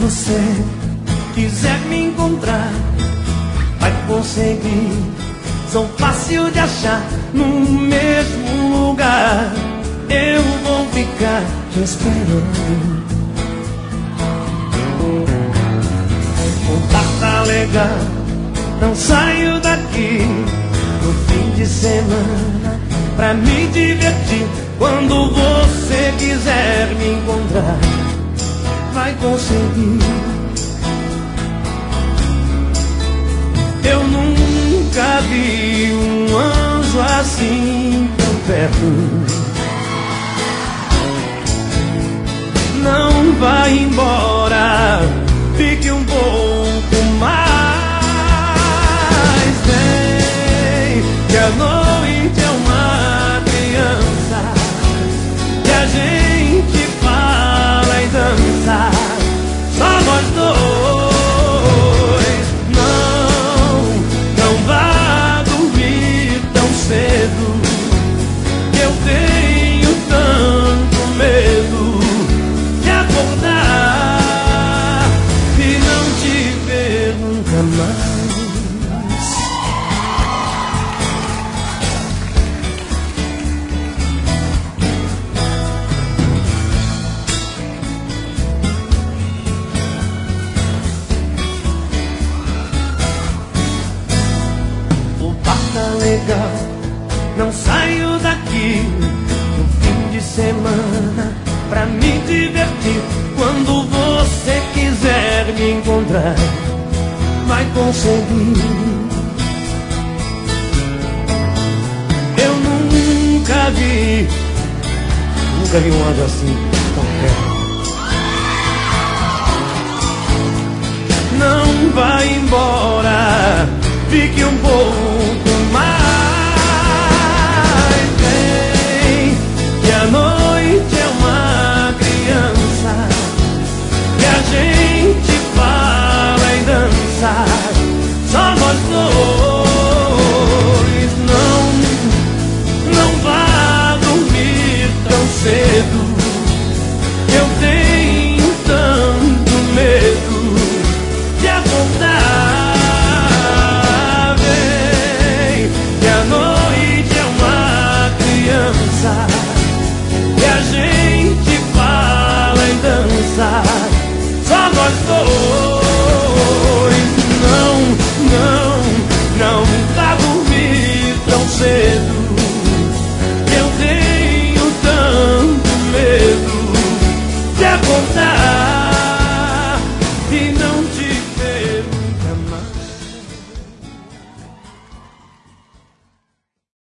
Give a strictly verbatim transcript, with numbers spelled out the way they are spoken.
você quiser me encontrar, vai conseguir. Sou fácil de achar no mesmo lugar. Eu vou ficar te esperando. O bar tá legal, não saio daqui no fim de semana pra me divertir. Quando você quiser me encontrar, vai conseguir. Eu nunca vi um anjo assim tão perto. Não vai embora, fique um pouco mais. Vem, que a noite é uma criança, que a gente fala e dança, só nós dois. Não, não vá dormir tão cedo, que eu tenho tanto medo de acordar e não te ver nunca mais. Legal, não saio daqui no fim de semana pra me divertir. Quando você quiser me encontrar, vai conseguir. Eu nunca vi, nunca vi um anjo assim tão perto. Não vai embora, fique um pouco mais. Vem, que a noite é uma criança, que a gente fala e dança, só nós dois. Não, não vá dormir tão cedo, eu tenho tanto medo de acordar. E a gente fala e dança, só nós dois. Não, não, não vá dormir tão cedo, eu tenho tanto medo de acordar e não te